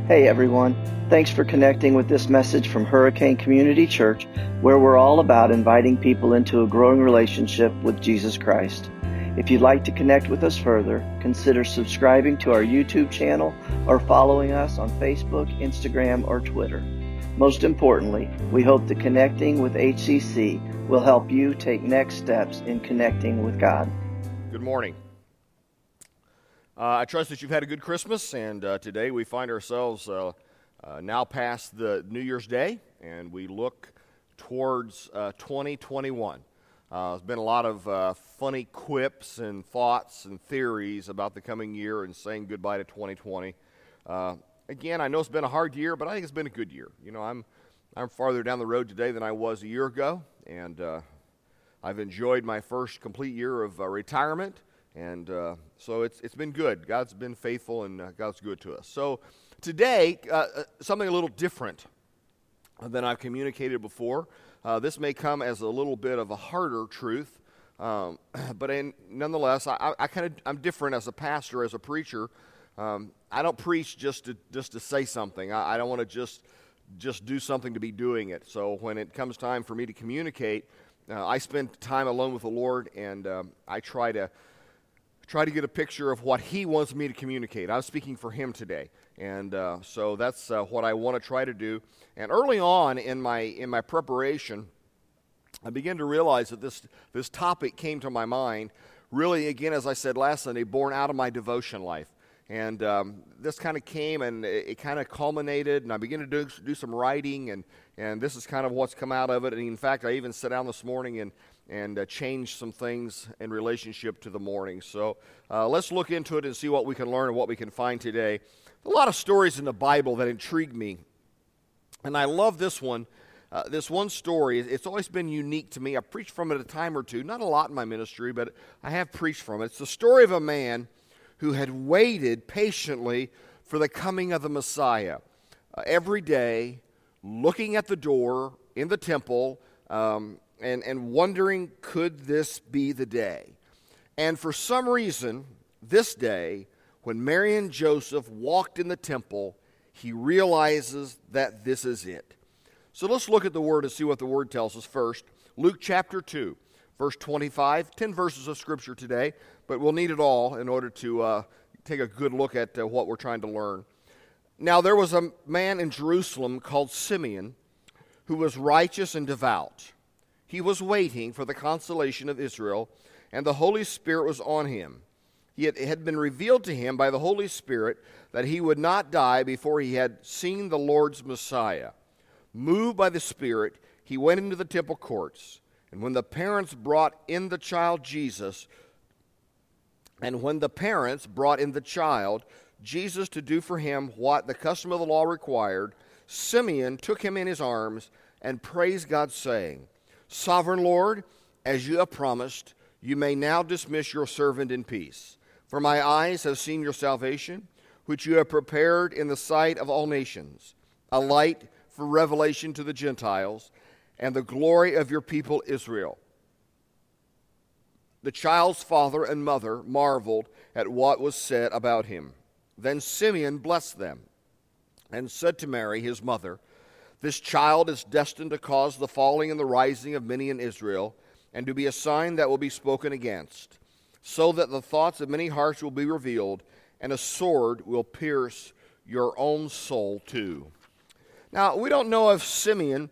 Hey everyone, thanks for connecting with this message from Hurricane Community Church, where we're all about inviting people into a growing relationship with Jesus Christ. If you'd like to connect with us further, consider subscribing to our YouTube channel or following us on Facebook, Instagram, or Twitter. Most importantly, we hope that connecting with HCC will help you take next steps in connecting with God. Good morning. I trust that you've had a good Christmas, and today we find ourselves now past the New Year's Day, and we look towards 2021. There's been a lot of funny quips and thoughts and theories about the coming year and saying goodbye to 2020. Again, I know it's been a hard year, but I think it's been a good year. You know, I'm farther down the road today than I was a year ago, and I've enjoyed my first complete year of retirement. And so it's been good. God's been faithful, and God's good to us. So today, something a little different than I've communicated before. This may come as a little bit of a harder truth, but nonetheless, I'm different as a pastor, as a preacher. I don't preach just to say something. I don't want to just do something to be doing it. So when it comes time for me to communicate, I spend time alone with the Lord, and I try to get a picture of what He wants me to communicate. I'm speaking for Him today, and so that's what I want to try to do. And early on in my preparation, I began to realize that this topic came to my mind, really, again, as I said last Sunday, born out of my devotion life. And this kind of came, and it kind of culminated, and I began to do some writing, and this is kind of what's come out of it. And in fact, I even sat down this morning and change some things in relationship to the morning. So let's look into it and see what we can learn and what we can find today. A lot of stories in the Bible that intrigue me, and I love this one. This one story, it's always been unique to me. I've preached from it a time or two, not a lot in my ministry, but I have preached from it. It's the story of a man who had waited patiently for the coming of the Messiah. Every day, looking at the door in the temple, and wondering, could this be the day? And for some reason, this day, when Mary and Joseph walked in the temple, he realizes that this is it. So let's look at the Word and see what the Word tells us first. Luke chapter 2, verse 25, 10 verses of Scripture today, but we'll need it all in order to take a good look at what we're trying to learn. Now there was a man in Jerusalem called Simeon, who was righteous and devout. He was waiting for the consolation of Israel, and the Holy Spirit was on him. It had been revealed to him by the Holy Spirit that he would not die before he had seen the Lord's Messiah. Moved by the Spirit, he went into the temple courts, and when the parents brought in the child Jesus to do for him what the custom of the law required, Simeon took him in his arms and praised God, saying, Sovereign Lord, as you have promised, you may now dismiss your servant in peace. For my eyes have seen your salvation, which you have prepared in the sight of all nations, a light for revelation to the Gentiles, and the glory of your people Israel. The child's father and mother marveled at what was said about him. Then Simeon blessed them and said to Mary, his mother, This child is destined to cause the falling and the rising of many in Israel, and to be a sign that will be spoken against, so that the thoughts of many hearts will be revealed, and a sword will pierce your own soul too. Now, we don't know if Simeon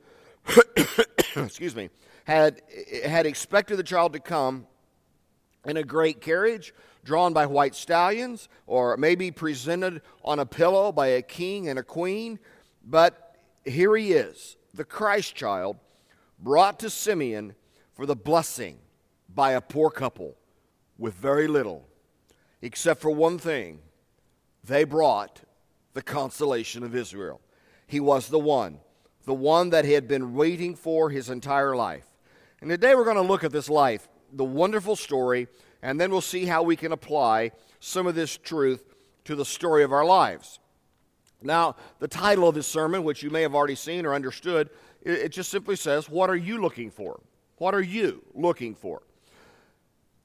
had expected the child to come in a great carriage drawn by white stallions, or maybe presented on a pillow by a king and a queen, but here he is, the Christ child, brought to Simeon for the blessing by a poor couple with very little, except for one thing. They brought the consolation of Israel. He was the one that he had been waiting for his entire life. And today we're going to look at this life, the wonderful story, and then we'll see how we can apply some of this truth to the story of our lives. Now, the title of this sermon, which you may have already seen or understood, it just simply says, what are you looking for? What are you looking for?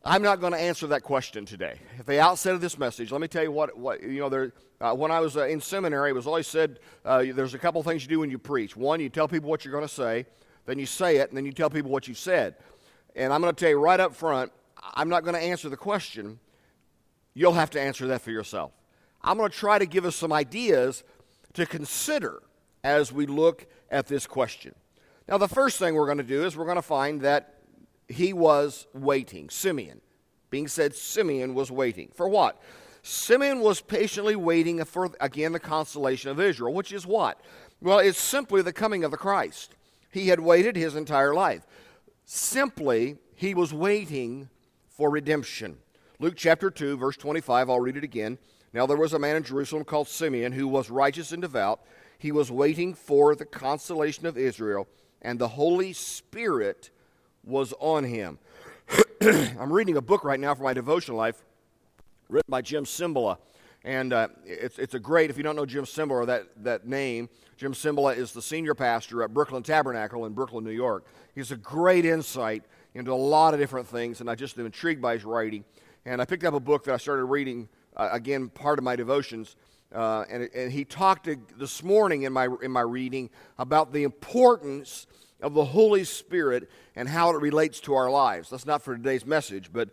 I'm not going to answer that question today. At the outset of this message, let me tell you when I was in seminary, it was always said there's a couple things you do when you preach. One, you tell people what you're going to say, then you say it, and then you tell people what you said. And I'm going to tell you right up front, I'm not going to answer the question. You'll have to answer that for yourself. I'm going to try to give us some ideas to consider as we look at this question. Now, the first thing we're going to do is we're going to find that he was waiting. Simeon. Being said, Simeon was waiting. For what? Simeon was patiently waiting for, again, the consolation of Israel, which is what? Well, it's simply the coming of the Christ. He had waited his entire life. Simply, he was waiting for redemption. Luke chapter 2, verse 25, I'll read it again. Now there was a man in Jerusalem called Simeon who was righteous and devout. He was waiting for the consolation of Israel, and the Holy Spirit was on him. I'm reading a book right now for my devotional life written by Jim Cymbala. And it's a great, if you don't know Jim Cymbala, that name, Jim Cymbala is the senior pastor at Brooklyn Tabernacle in Brooklyn, New York. He has a great insight into a lot of different things, and I just am intrigued by his writing. And I picked up a book that I started reading, again, part of my devotions, and he talked this morning in my reading about the importance of the Holy Spirit and how it relates to our lives. That's not for today's message, but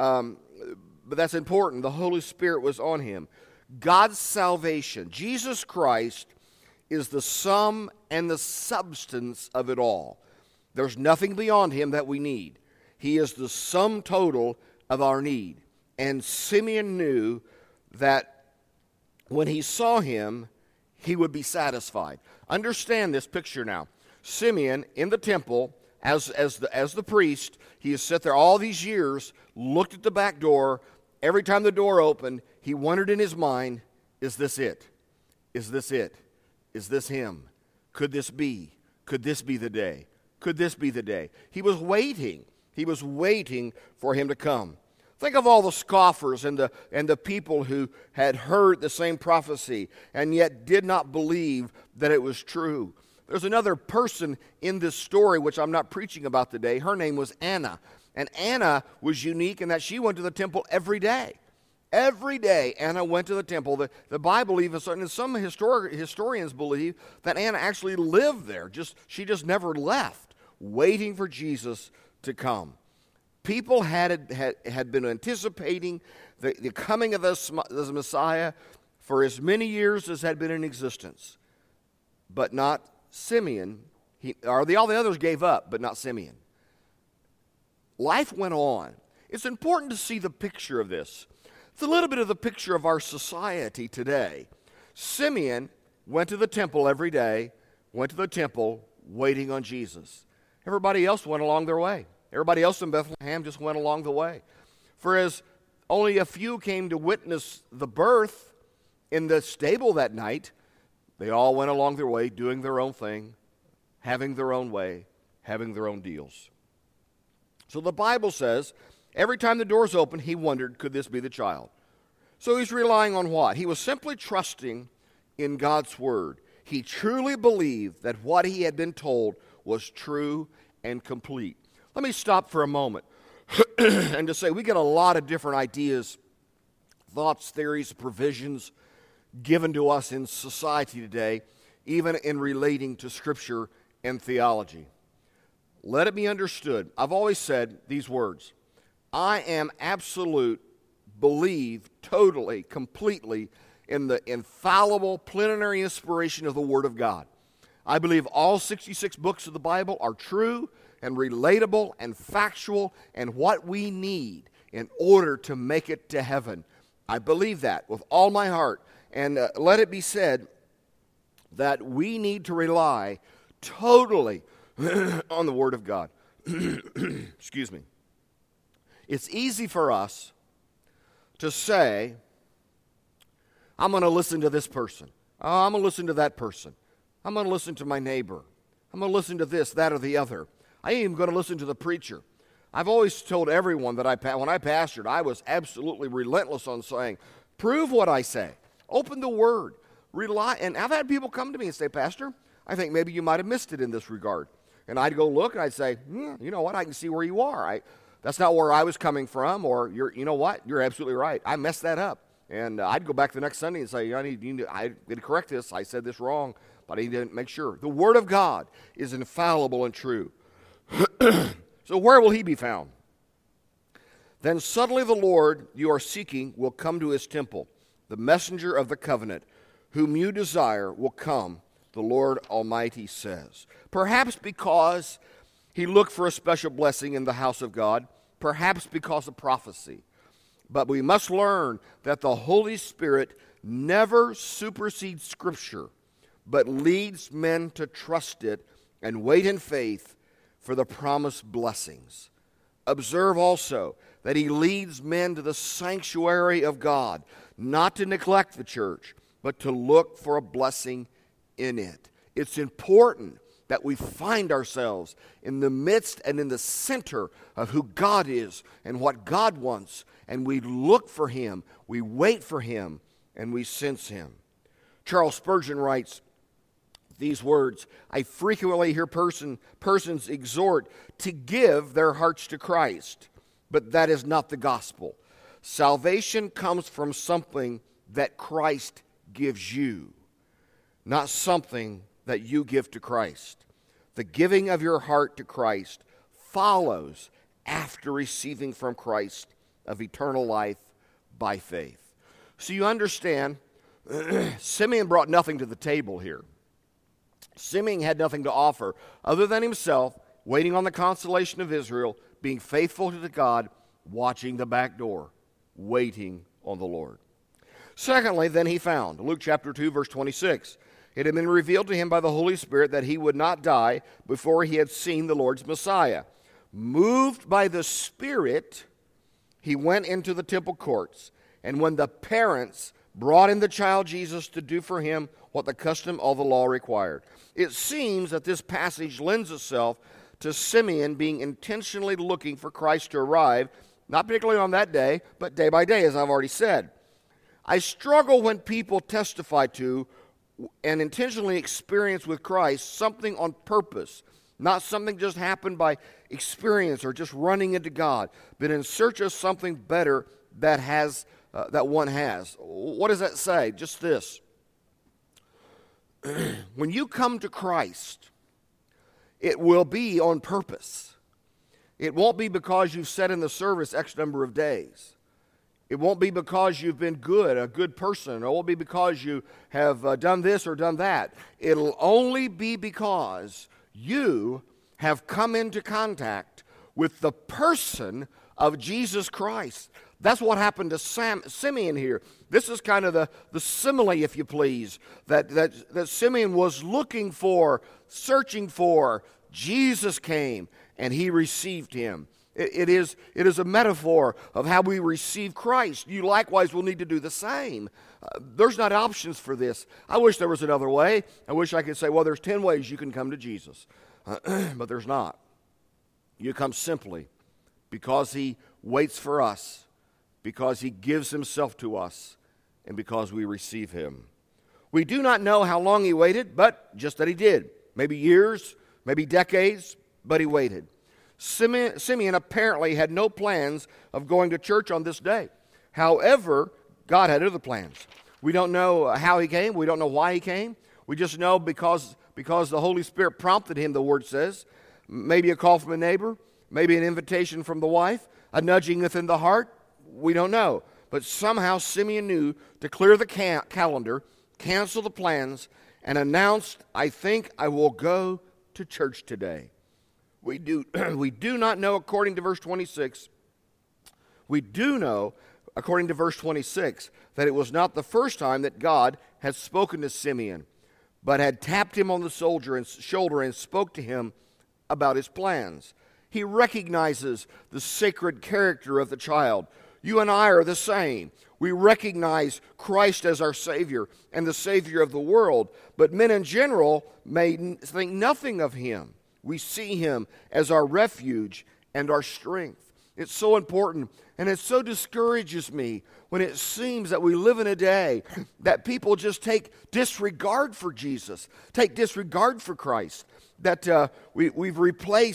that's important. The Holy Spirit was on him. God's salvation, Jesus Christ, is the sum and the substance of it all. There's nothing beyond him that we need. He is the sum total of our need. And Simeon knew that when he saw him, he would be satisfied. Understand this picture now. Simeon in the temple, as the priest, he has sat there all these years, looked at the back door. Every time the door opened, he wondered in his mind, is this it? Is this it? Is this him? Could this be? Could this be the day? Could this be the day? He was waiting. He was waiting for him to come. Think of all the scoffers and the people who had heard the same prophecy and yet did not believe that it was true. There's another person in this story which I'm not preaching about today. Her name was Anna. And Anna was unique in that she went to the temple every day. Every day Anna went to the temple. The Bible even, and some historians believe that Anna actually lived there. She just never left, waiting for Jesus to come. People had been anticipating the coming of the Messiah for as many years as had been in existence. But not Simeon. All the others gave up, but not Simeon. Life went on. It's important to see the picture of this. It's a little bit of the picture of our society today. Simeon went to the temple every day, went to the temple waiting on Jesus. Everybody else went along their way. Everybody else in Bethlehem just went along the way. For as only a few came to witness the birth in the stable that night, they all went along their way, doing their own thing, having their own way, having their own deals. So the Bible says, every time the doors opened, he wondered, could this be the child? So he's relying on what? He was simply trusting in God's word. He truly believed that what he had been told was true and complete. Let me stop for a moment and to say we get a lot of different ideas, thoughts, theories, provisions given to us in society today, even in relating to Scripture and theology. Let it be understood. I've always said these words. I am believe totally, completely in the infallible, plenary inspiration of the Word of God. I believe all 66 books of the Bible are true and relatable and factual and what we need in order to make it to heaven. I believe that with all my heart. And let it be said that we need to rely totally on the Word of God. Excuse me. It's easy for us to say, I'm going to listen to this person. Oh, I'm going to listen to that person. I'm going to listen to my neighbor. I'm going to listen to this, that, or the other. I ain't even going to listen to the preacher. I've always told everyone that when I pastored, I was absolutely relentless on saying, prove what I say. Open the Word. Rely. And I've had people come to me and say, Pastor, I think maybe you might have missed it in this regard. And I'd go look and I'd say, you know what, I can see where you are. that's not where I was coming from, or you know what, you're absolutely right. I messed that up. And I'd go back the next Sunday and say, I need to correct this. I said this wrong, but I need to make sure. The Word of God is infallible and true. So where will he be found? Then suddenly the Lord you are seeking will come to his temple. The messenger of the covenant, whom you desire, will come, the Lord Almighty says. Perhaps because he looked for a special blessing in the house of God, perhaps because of prophecy. But we must learn that the Holy Spirit never supersedes Scripture, but leads men to trust it and wait in faith for the promised blessings. Observe also that he leads men to the sanctuary of God, not to neglect the church, but to look for a blessing in it. It's important that we find ourselves in the midst and in the center of who God is and what God wants, and we look for him, we wait for him, and we sense him. Charles Spurgeon writes these words, I frequently hear persons exhort to give their hearts to Christ, but that is not the gospel. Salvation comes from something that Christ gives you, not something that you give to Christ. The giving of your heart to Christ follows after receiving from Christ of eternal life by faith. So you understand, Simeon brought nothing to the table here. Simeon had nothing to offer other than himself, waiting on the consolation of Israel, being faithful to God, watching the back door, waiting on the Lord. Secondly, then he found, Luke chapter 2, verse 26, it had been revealed to him by the Holy Spirit that he would not die before he had seen the Lord's Messiah. Moved by the Spirit, he went into the temple courts, and when the parents brought in the child Jesus to do for him what the custom of the law required. It seems that this passage lends itself to Simeon being intentionally looking for Christ to arrive, not particularly on that day, but day by day, as I've already said. I struggle when people testify to and intentionally experience with Christ something on purpose, not something just happened by experience or just running into God, but in search of something better that one has. What does that say? Just this. When you come to Christ, it will be on purpose. It won't be because you've sat in the service X number of days. It won't be because you've been a good person, or it won't be because you have done this or done that. It'll only be because you have come into contact with the person of Jesus Christ. That's what happened to Simeon here. This is kind of the simile, if you please, that Simeon was looking for, searching for. Jesus came, and he received him. It is a metaphor of how we receive Christ. You likewise will need to do the same. There's not options for this. I wish there was another way. I wish I could say, well, there's 10 ways you can come to Jesus. But there's not. You come simply because he waits for us, because he gives himself to us, and because we receive him. We do not know how long he waited, but just that he did. Maybe years, maybe decades, but he waited. Simeon apparently had no plans of going to church on this day. However, God had other plans. We don't know how he came. We don't know why he came. We just know because the Holy Spirit prompted him, the Word says. Maybe a call from a neighbor, maybe an invitation from the wife, a nudging within the heart. We don't know. But somehow Simeon knew to clear the calendar, cancel the plans, and announced, I think I will go to church today. We do not know, according to verse 26, we do know, according to verse 26, that it was not the first time that God had spoken to Simeon, but had tapped him on the shoulder and spoke to him about his plans. He recognizes the sacred character of the child. You and I are the same. We recognize Christ as our Savior and the Savior of the world, but men in general may think nothing of him. We see him as our refuge and our strength. It's so important, and it so discourages me when it seems that we live in a day that people just take disregard for Jesus, take disregard for Christ, that we've replaced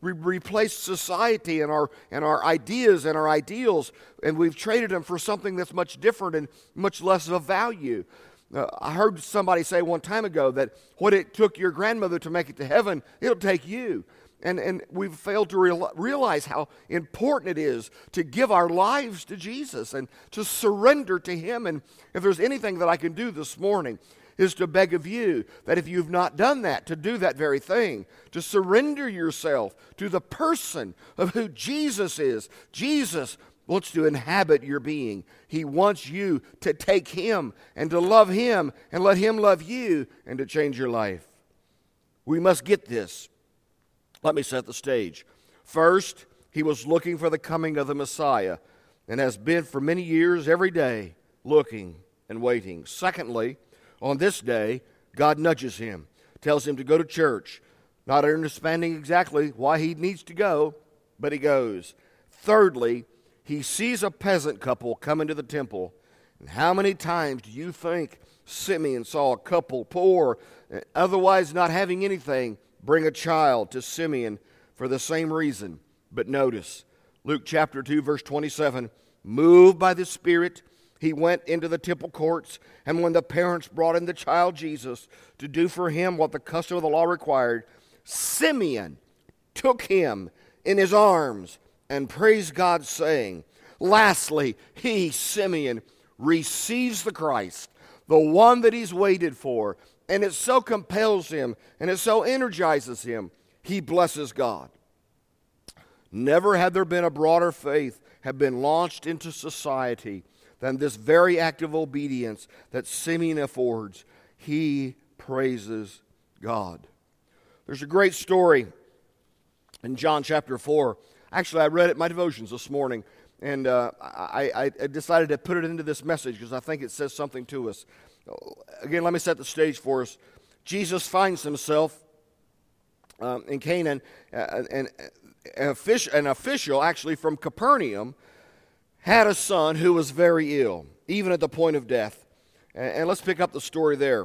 replaced society and our ideas and our ideals, and we've traded them for something that's much different and much less of a value. I heard somebody say one time ago that what it took your grandmother to make it to heaven, it'll take you. And we've failed to realize how important it is to give our lives to Jesus and to surrender to Him. And if there's anything that I can do this morning, is to beg of you that if you've not done that, to do that very thing, to surrender yourself to the person of who Jesus is. Jesus wants to inhabit your being. He wants you to take Him and to love Him and let Him love you and to change your life. We must get this. Let me set the stage. First, he was looking for the coming of the Messiah and has been for many years every day looking and waiting. Secondly, on this day, God nudges him, tells him to go to church, not understanding exactly why he needs to go, but he goes. Thirdly, he sees a peasant couple come into the temple. And how many times do you think Simeon saw a couple poor, otherwise not having anything, bring a child to Simeon for the same reason? But notice, Luke chapter 2, verse 27, moved by the Spirit, he went into the temple courts, and when the parents brought in the child Jesus to do for him what the custom of the law required, Simeon took him in his arms and praised God, saying, lastly, he, Simeon, receives the Christ, the one that he's waited for, and it so compels him, and it so energizes him, he blesses God. Never had there been a broader faith have been launched into society than this very act of obedience that Simeon affords. He praises God. There's a great story in John chapter 4. Actually, I read it in my devotions this morning, and I decided to put it into this message because I think it says something to us. Again, let me set the stage for us. Jesus finds himself in Canaan, and an official actually from Capernaum had a son who was very ill, even at the point of death. And let's pick up the story there.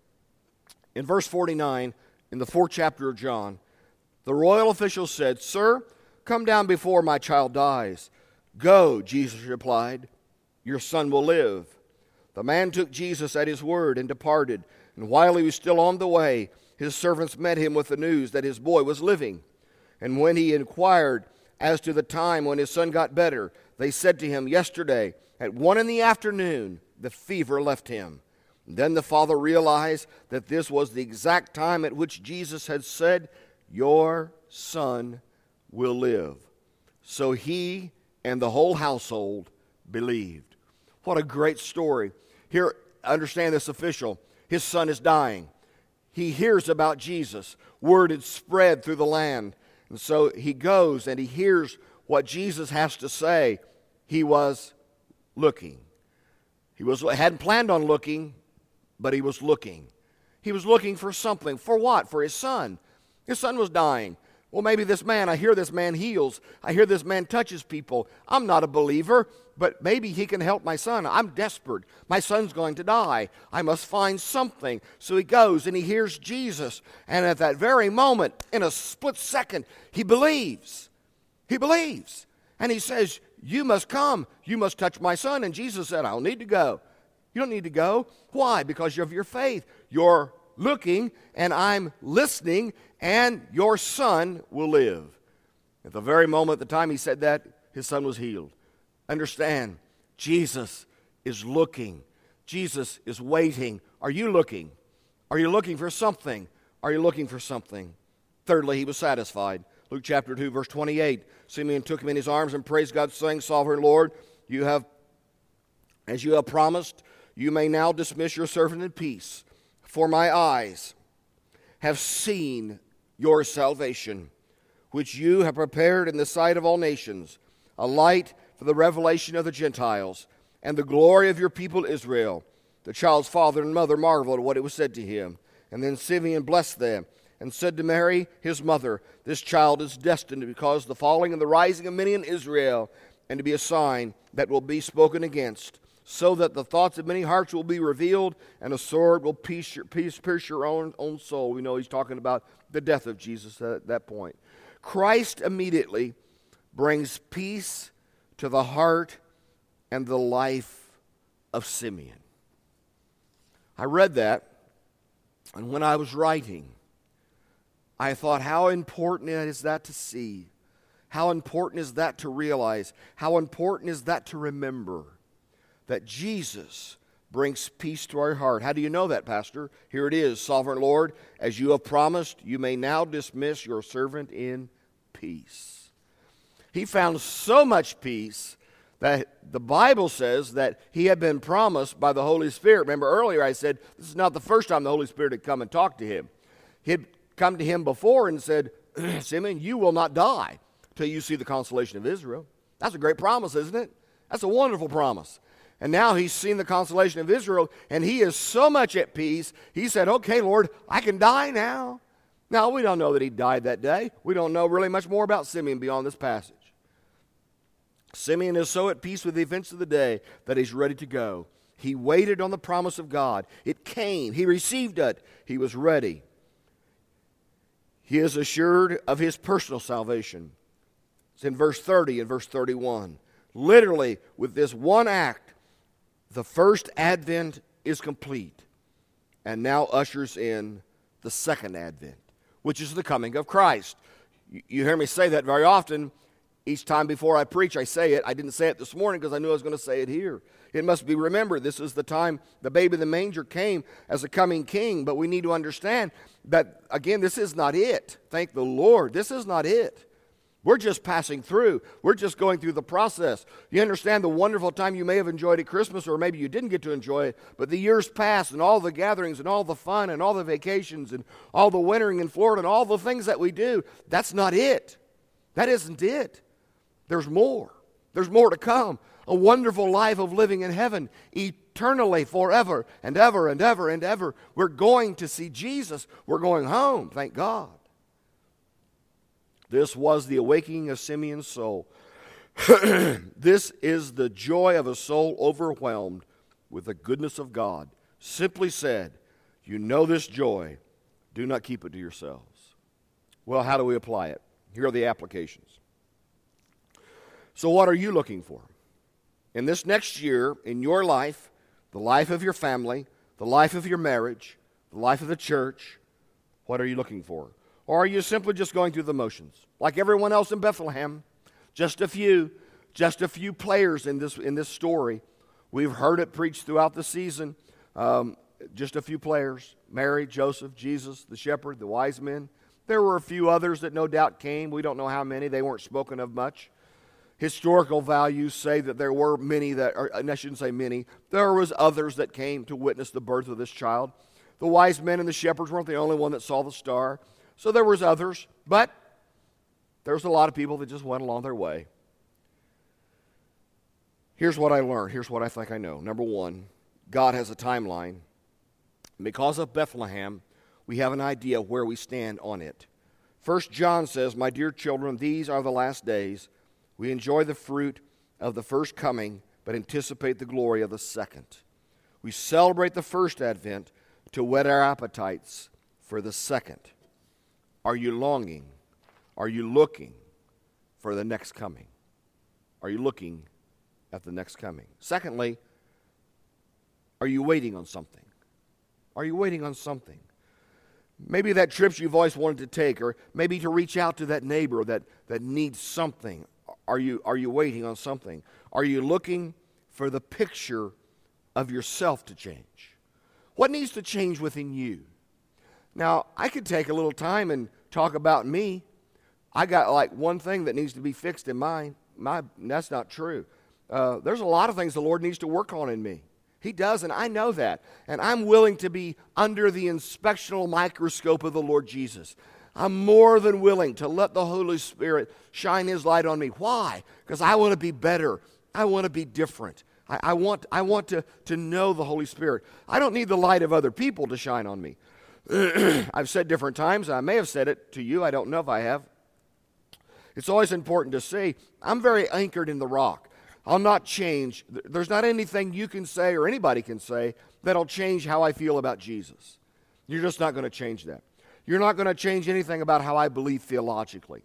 In verse 49, in the 4th chapter of John, the royal official said, "Sir, come down before my child dies." "Go," Jesus replied, "your son will live." The man took Jesus at his word and departed. And while he was still on the way, his servants met him with the news that his boy was living. And when he inquired as to the time when his son got better, they said to him, "Yesterday, at 1 p.m, the fever left him." And then the father realized that this was the exact time at which Jesus had said, "Your son will live." So he and the whole household believed. What a great story. Here, understand this official. His son is dying. He hears about Jesus. Word had spread through the land. And so he goes and he hears what Jesus has to say. He was looking. He hadn't planned on looking, but he was looking. He was looking for something. For what? For his son. His son was dying. Well, maybe I hear this man heals. I hear this man touches people. I'm not a believer, but maybe he can help my son. I'm desperate. My son's going to die. I must find something. So he goes and he hears Jesus. And at that very moment, in a split second, he believes. He believes. And he says, "You must come. You must touch my son." And Jesus said, "I don't need to go." You don't need to go. Why? Because of your faith. You're looking and I'm listening, and your son will live. At the very moment, at the time he said that, his son was healed. Understand, Jesus is looking. Jesus is waiting. Are you looking? Are you looking for something? Are you looking for something? Thirdly, he was satisfied. Luke chapter 2, verse 28. Simeon took him in his arms and praised God, saying, "Sovereign Lord, as you have promised, you may now dismiss your servant in peace. For my eyes have seen your salvation, which you have prepared in the sight of all nations, a light for the revelation of the Gentiles, and the glory of your people Israel." The child's father and mother marveled at what it was said to him. And then Simeon blessed them and said to Mary, his mother, "This child is destined to cause the falling and the rising of many in Israel, and to be a sign that will be spoken against, so that the thoughts of many hearts will be revealed, and a sword will pierce your own soul." We know he's talking about the death of Jesus at that point. Christ immediately brings peace to the heart and the life of Simeon. I read that, and when I was writing, I thought, how important is that to see? How important is that to realize? How important is that to remember? That Jesus brings peace to our heart. How do you know that, Pastor? Here it is. Sovereign Lord, as you have promised, you may now dismiss your servant in peace. He found so much peace that the Bible says that he had been promised by the Holy Spirit. Remember earlier I said this is not the first time the Holy Spirit had come and talked to him. He had come to him before and said, Simeon, you will not die till you see the consolation of Israel. That's a great promise, isn't it? That's a wonderful promise. And now he's seen the consolation of Israel, and he is so much at peace, he said, okay, Lord, I can die now. Now, we don't know that he died that day. We don't know really much more about Simeon beyond this passage. Simeon is so at peace with the events of the day that he's ready to go. He waited on the promise of God. It came. He received it. He was ready. He is assured of his personal salvation. It's in verse 30 and verse 31. Literally, with this one act, the first advent is complete and now ushers in the second advent, which is the coming of Christ. You hear me say that very often. Each time before I preach, I say it. I didn't say it this morning because I knew I was going to say it here. It must be remembered, this is the time the baby in the manger came as a coming king, but we need to understand that, again, this is not it. Thank the Lord. This is not it. We're just passing through. We're just going through the process. You understand the wonderful time you may have enjoyed at Christmas, or maybe you didn't get to enjoy it, but the years passed and all the gatherings and all the fun and all the vacations and all the wintering in Florida and all the things that we do, that's not it. That isn't it. There's more. There's more to come. A wonderful life of living in heaven eternally, forever and ever and ever and ever. We're going to see Jesus. We're going home, thank God. This was the awakening of Simeon's soul. This is the joy of a soul overwhelmed with the goodness of God. Simply said, you know this joy. Do not keep it to yourselves. Well, how do we apply it? Here are the applications. So what are you looking for? In this next year, in your life, the life of your family, the life of your marriage, the life of the church, what are you looking for? Or are you simply just going through the motions? Like everyone else in Bethlehem, just a few players in this story. We've heard it preached throughout the season. Just a few players. Mary, Joseph, Jesus, the shepherd, the wise men. There were a few others that no doubt came. We don't know how many. They weren't spoken of much. Historical values say that there were many that, or I shouldn't say many, there was others that came to witness the birth of this child. The wise men and the shepherds weren't the only one that saw the star. So there was others, but there was a lot of people that just went along their way. Here's what I learned. Here's what I think I know. Number one, God has a timeline. Because of Bethlehem, we have an idea where we stand on it. 1 John says, my dear children, these are the last days. We enjoy the fruit of the first coming, but anticipate the glory of the second. We celebrate the first advent to whet our appetites for the second. Are you longing? Are you looking for the next coming? Are you looking at the next coming? Secondly, are you waiting on something? Are you waiting on something? Maybe that trip you've always wanted to take, or maybe to reach out to that neighbor that needs something. Are you waiting on something? Are you looking for the picture of yourself to change? What needs to change within you? Now, I could take a little time and talk about me. I got like one thing that needs to be fixed in mine. That's not true. There's a lot of things the Lord needs to work on in me. He does, and I know that. And I'm willing to be under the inspectional microscope of the Lord Jesus. I'm more than willing to let the Holy Spirit shine His light on me. Why? Because I want to be better. I want to be different. I want to know the Holy Spirit. I don't need the light of other people to shine on me. I've said different times, I may have said it to you, I don't know if I have. It's always important to say, I'm very anchored in the rock. I'll not change. There's not anything you can say or anybody can say that'll change how I feel about Jesus. You're just not going to change that. You're not going to change anything about how I believe theologically.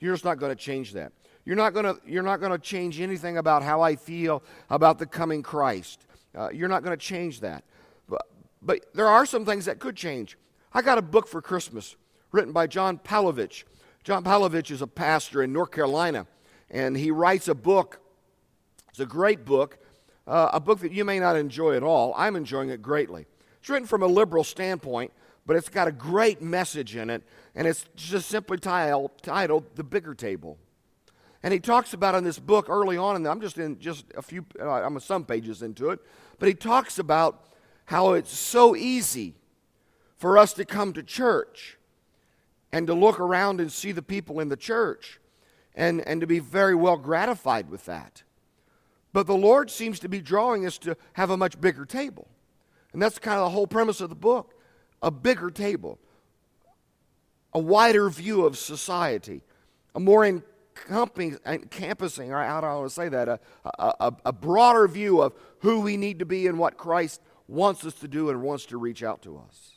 You're just not going to change that. You're not going to change anything about how I feel about the coming Christ. You're not going to change that. But there are some things that could change. I got a book for Christmas written by John Palovich. John Palovich is a pastor in North Carolina, and he writes a book. It's a great book, a book that you may not enjoy at all. I'm enjoying it greatly. It's written from a liberal standpoint, but it's got a great message in it, and it's just simply titled The Bigger Table. And he talks about in this book early on, and I'm just a few, I'm some pages into it, but he talks about how it's so easy for us to come to church and to look around and see the people in the church and to be very well gratified with that. But the Lord seems to be drawing us to have a much bigger table. And that's kind of the whole premise of the book. A bigger table. A wider view of society. A more encompassing, or how do I want to say that? A broader view of who we need to be and what Christ wants us to do and wants to reach out to us.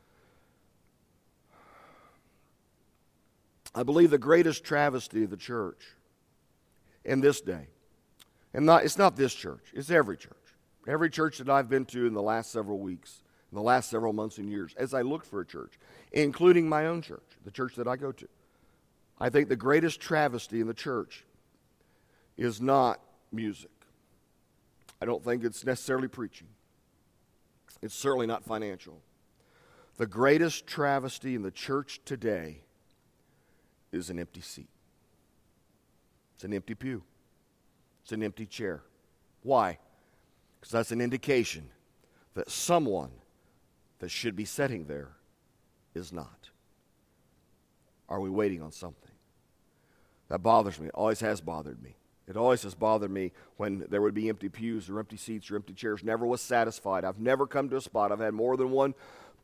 I believe the greatest travesty of the church in this day, and it's not this church, it's every church. Every church that I've been to in the last several weeks, in the last several months and years, as I looked for a church, including my own church, the church that I go to, I think the greatest travesty in the church is not music. I don't think it's necessarily preaching. It's certainly not financial. The greatest travesty in the church today is an empty seat. It's an empty pew. It's an empty chair. Why? Because that's an indication that someone that should be sitting there is not. Are we waiting on something? That bothers me. It always has bothered me. It always has bothered me when there would be empty pews or empty seats or empty chairs. Never was satisfied. I've never come to a spot. I've had more than one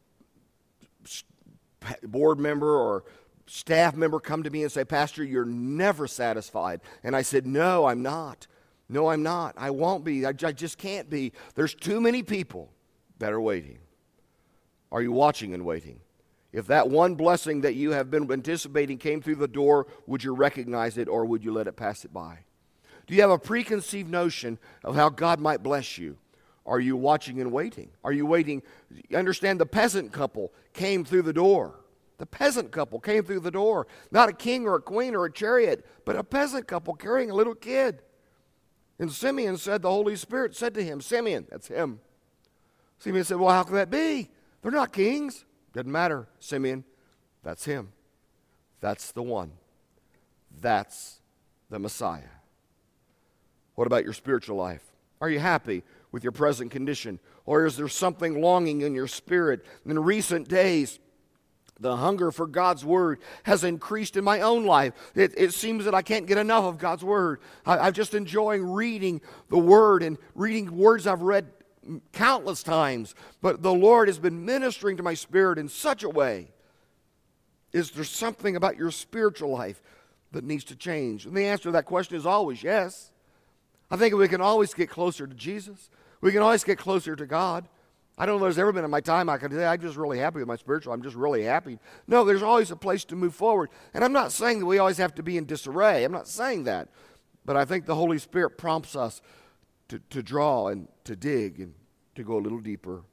board member or staff member come to me and say, Pastor, you're never satisfied. And I said, no, I'm not. No, I'm not. I won't be. I just can't be. There's too many people that are waiting. Are you watching and waiting? If that one blessing that you have been anticipating came through the door, would you recognize it or would you let it pass it by? Do you have a preconceived notion of how God might bless you? Are you watching and waiting? Are you waiting? You understand the peasant couple came through the door. The peasant couple came through the door. Not a king or a queen or a chariot, but a peasant couple carrying a little kid. And Simeon said, the Holy Spirit said to him, Simeon, that's him. Simeon said, well, how can that be? They're not kings. Doesn't matter, Simeon. That's him. That's the one. That's the Messiah. What about your spiritual life? Are you happy with your present condition? Or is there something longing in your spirit? In recent days, the hunger for God's Word has increased in my own life. It seems that I can't get enough of God's Word. I'm just enjoying reading the Word and reading words I've read countless times. But the Lord has been ministering to my spirit in such a way. Is there something about your spiritual life that needs to change? And the answer to that question is always yes. I think we can always get closer to Jesus. We can always get closer to God. I don't know if there's ever been in my time I can say, I'm just really happy with my spiritual. I'm just really happy. No, there's always a place to move forward. And I'm not saying that we always have to be in disarray. I'm not saying that. But I think the Holy Spirit prompts us to draw and to dig and to go a little deeper.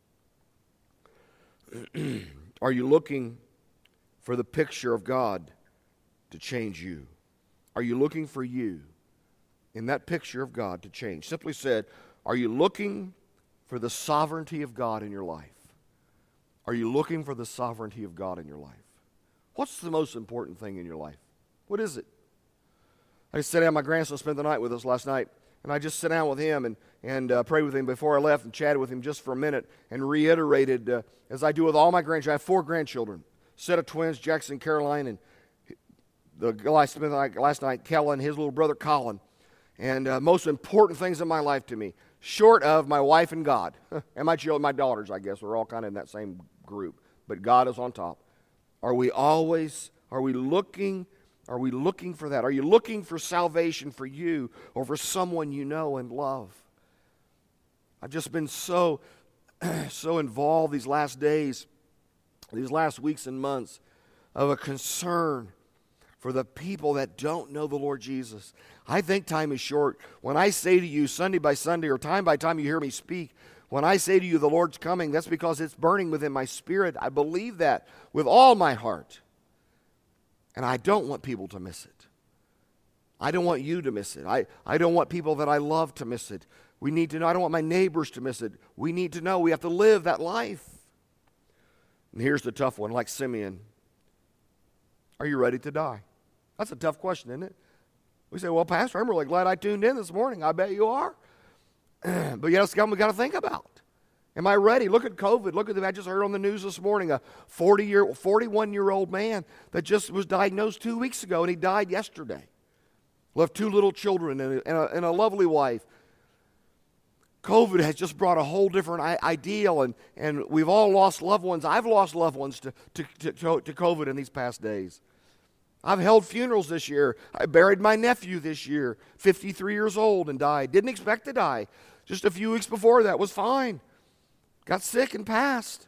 Are you looking for the picture of God to change you? Are you looking for you in that picture of God to change? Simply said, are you looking for the sovereignty of God in your life? Are you looking for the sovereignty of God in your life? What's the most important thing in your life? What is it? I just sat down, my grandson spent the night with us last night, and I just sat down with him and prayed with him before I left and chatted with him just for a minute and reiterated, as I do with all my grandchildren. I have 4 grandchildren, set of twins, Jackson, Caroline, and the guy I spent the night last night, Kellen, his little brother Colin. And most important things in my life to me, short of my wife and God, and my children, my daughters, I guess, we're all kind of in that same group, but God is on top. Are we looking for that? Are you looking for salvation for you or for someone you know and love? I've just been so involved these last days, these last weeks and months of a concern for the people that don't know the Lord Jesus. I think time is short. When I say to you Sunday by Sunday or time by time you hear me speak, when I say to you the Lord's coming, that's because it's burning within my spirit. I believe that with all my heart. And I don't want people to miss it. I don't want you to miss it. I don't want people that I love to miss it. We need to know. I don't want my neighbors to miss it. We need to know. We have to live that life. And here's the tough one, like Simeon. Are you ready to die? That's a tough question, isn't it? We say, well, Pastor, I'm really glad I tuned in this morning. I bet you are. But it's something we got to think about. Am I ready? Look at COVID. Look at I just heard on the news this morning a 41-year-old man that just was diagnosed 2 weeks ago, and he died yesterday. Left 2 little children and a lovely wife. COVID has just brought a whole different ideal, and we've all lost loved ones. I've lost loved ones to COVID in these past days. I've held funerals this year. I buried my nephew this year, 53 years old, and died. Didn't expect to die. Just a few weeks before that was fine. Got sick and passed.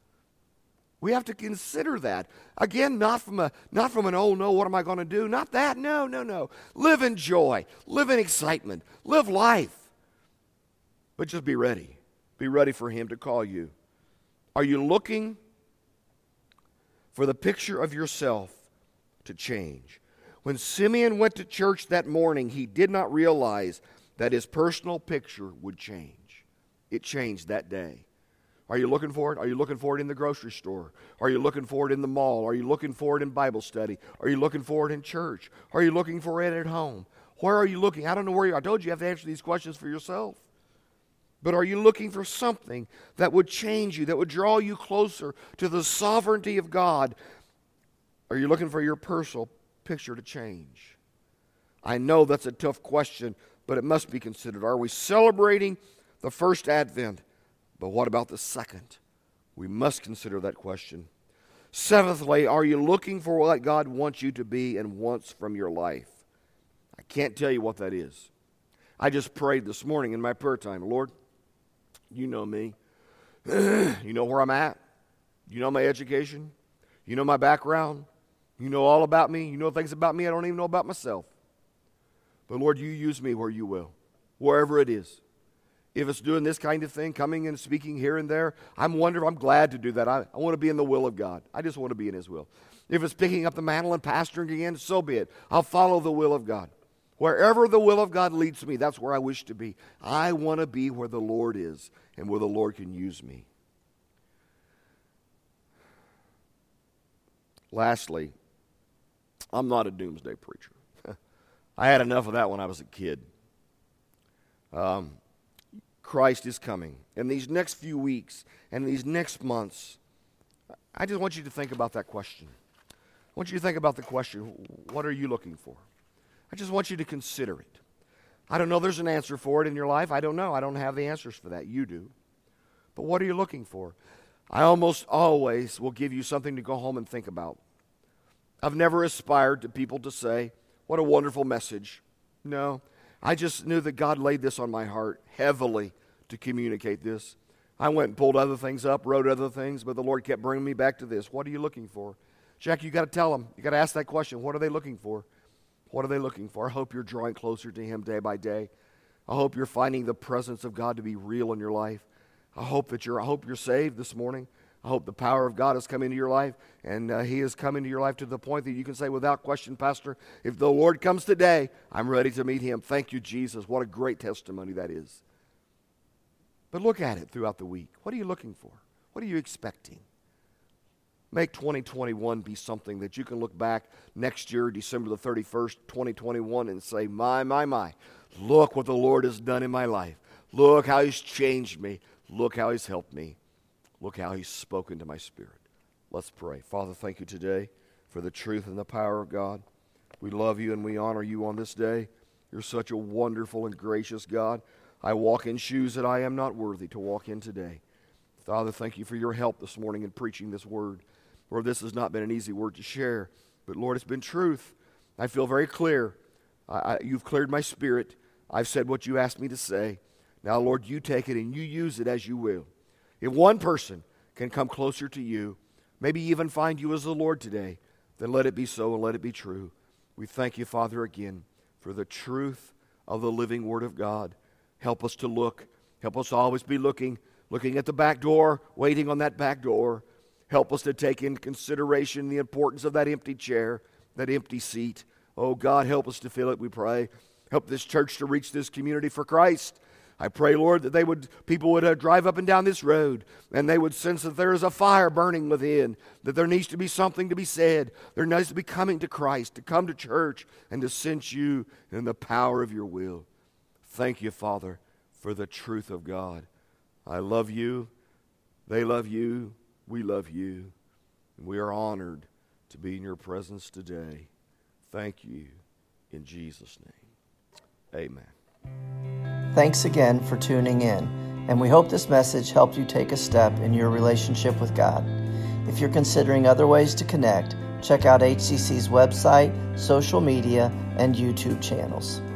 We have to consider that. Again, not from an, oh no, what am I going to do? Not that, no. Live in joy. Live in excitement. Live life. But just be ready. Be ready for Him to call you. Are you looking for the picture of yourself to change? When Simeon went to church that morning, he did not realize that his personal picture would change. It changed that day. Are you looking for it? Are you looking for it in the grocery store? Are you looking for it in the mall? Are you looking for it in Bible study? Are you looking for it in church? Are you looking for it at home? Where are you looking? I don't know where you are. I told you you have to answer these questions for yourself. But are you looking for something that would change you, that would draw you closer to the sovereignty of God? Are you looking for your personal picture to change? I know that's a tough question, but it must be considered. Are we celebrating the first Advent? But what about the second? We must consider that question. Seventhly, are you looking for what God wants you to be and wants from your life? I can't tell you what that is. I just prayed this morning in my prayer time, Lord, you know me. You know where I'm at. You know my education. You know my background. You know all about me. You know things about me I don't even know about myself. But Lord, you use me where you will, wherever it is. If it's doing this kind of thing, coming and speaking here and there, I'm glad to do that. I want to be in the will of God. I just want to be in His will. If it's picking up the mantle and pastoring again, so be it. I'll follow the will of God. Wherever the will of God leads me, that's where I wish to be. I want to be where the Lord is and where the Lord can use me. Lastly, I'm not a doomsday preacher. I had enough of that when I was a kid. Christ is coming. In these next few weeks and these next months, I just want you to think about that question. I want you to think about the question, what are you looking for? I just want you to consider it. I don't know there's an answer for it in your life. I don't know. I don't have the answers for that. You do. But what are you looking for? I almost always will give you something to go home and think about. I've never aspired to people to say, what a wonderful message. No, I just knew that God laid this on my heart heavily to communicate this. I went and pulled other things up, wrote other things, but the Lord kept bringing me back to this. What are you looking for? Jack, you got to tell them. You got to ask that question. What are they looking for? What are they looking for? I hope you're drawing closer to Him day by day. I hope you're finding the presence of God to be real in your life. I hope you're saved this morning. I hope the power of God has come into your life, and He has come into your life to the point that you can say without question, Pastor, if the Lord comes today, I'm ready to meet Him. Thank you, Jesus. What a great testimony that is. But look at it throughout the week. What are you looking for? What are you expecting? Make 2021 be something that you can look back next year, December the 31st, 2021, and say, my, look what the Lord has done in my life. Look how He's changed me. Look how He's helped me. Look how He's spoken to my spirit. Let's pray. Father, thank you today for the truth and the power of God. We love you and we honor you on this day. You're such a wonderful and gracious God. I walk in shoes that I am not worthy to walk in today. Father, thank you for your help this morning in preaching this word. Lord, this has not been an easy word to share, but Lord, it's been truth. I feel very clear. You've cleared my spirit. I've said what you asked me to say. Now, Lord, you take it and you use it as you will. If one person can come closer to you, maybe even find you as the Lord today, then let it be so and let it be true. We thank you, Father, again for the truth of the living Word of God. Help us to look. Help us to always be looking at the back door, waiting on that back door. Help us to take into consideration the importance of that empty chair, that empty seat. Oh, God, help us to fill it, we pray. Help this church to reach this community for Christ. I pray, Lord, that people would drive up and down this road, and they would sense that there is a fire burning within, that there needs to be something to be said. There needs to be coming to Christ, to come to church, and to sense you in the power of your will. Thank you, Father, for the truth of God. I love you. They love you. We love you. And we are honored to be in your presence today. Thank you in Jesus' name. Amen. Thanks again for tuning in, and we hope this message helped you take a step in your relationship with God. If you're considering other ways to connect, check out HCC's website, social media, and YouTube channels.